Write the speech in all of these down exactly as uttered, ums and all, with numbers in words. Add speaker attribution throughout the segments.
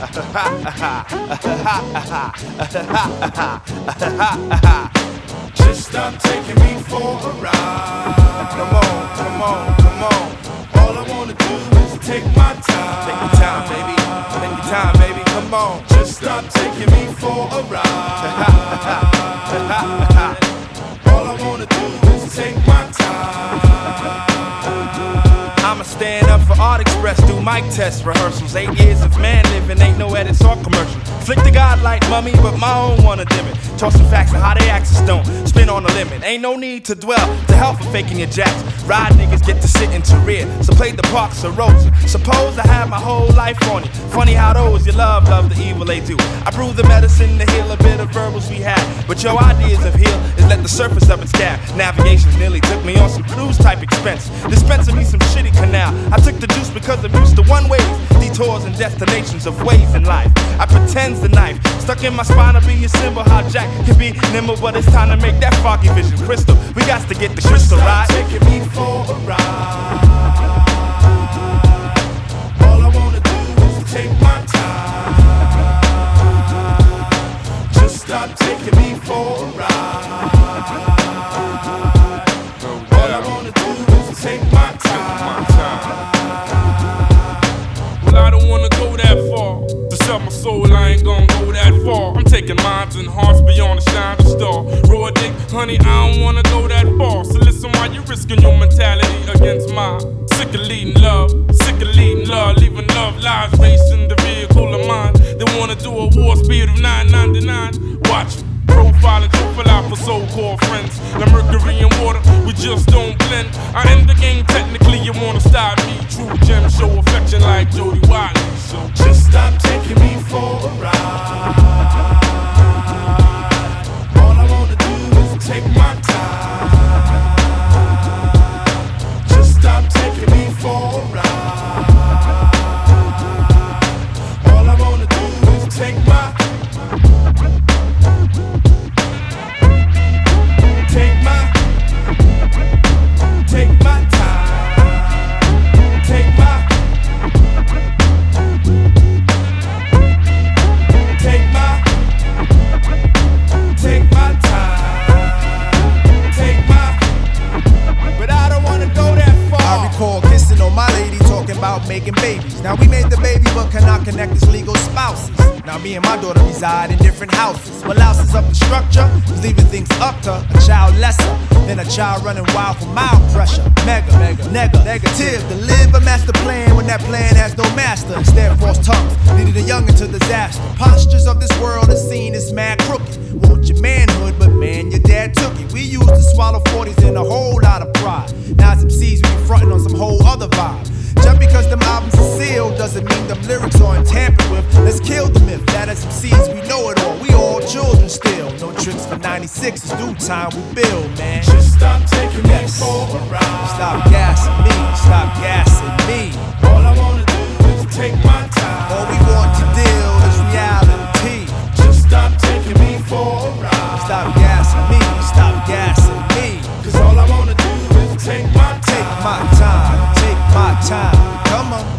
Speaker 1: Just stop taking me for a ride. Come on, come on, come on. All I wanna do is take my time. Take your time, baby. Take your time, baby. Come on. Just stop taking me for a ride. All I wanna do is take my time. I'ma stand up for Art Express, do mic test rehearsals. Eight years of man living, ain't no edits or commercial. Flick the godlight mummy, but my own wanna dim it. Toss some facts on how they axes don't spin on the limit. Ain't no need to dwell to hell for faking your jacks. Ride niggas get to sit into rear, so play the parks of Rosa. Suppose I had my whole life on it. Funny how those you love, love the evil they do. I brew the medicine to heal a bit of verbals we had. But your ideas of heal is let the surface of it stab. Navigation nearly took me on some cruise type expense. Dispensing me some shitty canal. I took the juice because I'm used to one ways, detours and destinations of ways in life. I pretend's the knife stuck in my spine to be a symbol how Jack can be nimble, but it's time to make that foggy vision crystal. We got to get the crystal right. Taking me for a ride. All I wanna do is take my time. Just stop taking me for a ride. All I wanna do is take my time.
Speaker 2: Well, I don't wanna go that far. To sell my soul, I ain't gonna go that far. I'm taking minds and hearts beyond a shining star. Raw dick, honey, I don't wanna go that far. So listen while you're risking your mentality against mine. Sick of leading love, sick of leading love, leaving love lies racing the vehicle of mine. They wanna do a war speed of nine ninety-nine. Watch me. Profile and profile out for so-called friends. Like mercury and water, we just don't blend. I end the game technically, you wanna stop me. True gem, show affection like Jody Wiley. So
Speaker 1: just stop taking me for a ride. All I wanna do is take my time. Just stop taking me for a ride. All I wanna do is take my Take my, take my time, take my, take my, take my time, take my, but I don't wanna go that far.
Speaker 3: I recall kissing on my lady, talking about making babies. Now we made the baby, but cannot connect as legal spouses. Now me and my daughter reside in different houses. What louses up the structure is leaving things up to a child lesser than a child running wild for mild pressure. Mega, mega, nega, negative. To live a master plan when that plan has no master. Instead, false tongues leading a youngin' to disaster. Postures of this world are seen as mad crooked. Want your manhood, but man, your dad took it. We used to swallow forties in a whole lot of pride. Now some C's we be frontin' on some whole other vibe. Just because them albums are sealed doesn't mean them lyrics aren't tampered with. Let's kill the myth that as M Cs we know it all. We all children still. No tricks for ninety-six, it's due time we build, man.
Speaker 1: Just stop taking
Speaker 3: yes.
Speaker 1: me for a ride.
Speaker 3: Stop gassing me, stop gassing me.
Speaker 1: All I wanna do is take my time.
Speaker 3: All we want to deal is reality.
Speaker 1: Just stop taking me for a ride.
Speaker 3: Stop gassing me, stop gassing me.
Speaker 1: Cause all I wanna do is take my time.
Speaker 3: Take my time, take my time. Come on.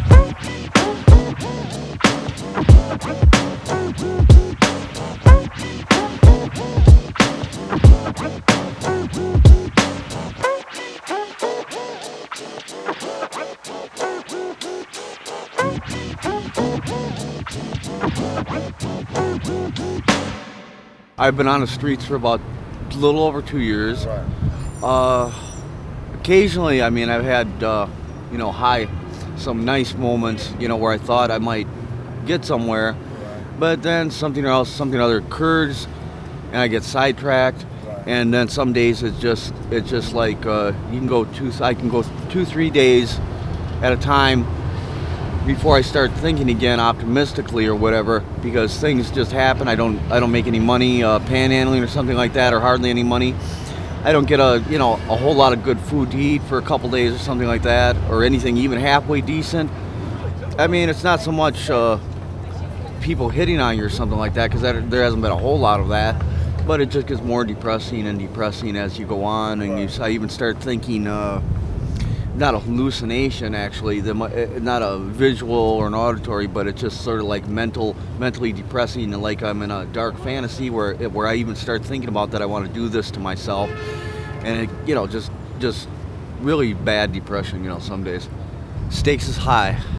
Speaker 4: I've been on the streets for about a little over two years.
Speaker 3: Right.
Speaker 4: Uh, occasionally, I mean, I've had, uh, you know, high, some nice moments, you know, where I thought I might get somewhere, right. But then something else, something other occurs, and I get sidetracked. Right. And then some days it's just, it's just like uh, you can go two, I can go two, three days at a time before I start thinking again optimistically or whatever, because things just happen. I don't I don't make any money uh, panhandling or something like that, or hardly any money. I don't get a you know a whole lot of good food to eat for a couple days or something like that, or anything even halfway decent. I mean, it's not so much uh, people hitting on you or something like that, because there hasn't been a whole lot of that, but it just gets more depressing and depressing as you go on, and you I even start thinking, uh, not a hallucination actually, the, mo- eh, not a visual or an auditory, but it's just sort of like mental, mentally depressing, and like I'm in a dark fantasy where it, where I even start thinking about that I want to do this to myself, and it, you know, just just really bad depression, you know, some days. Stakes is high.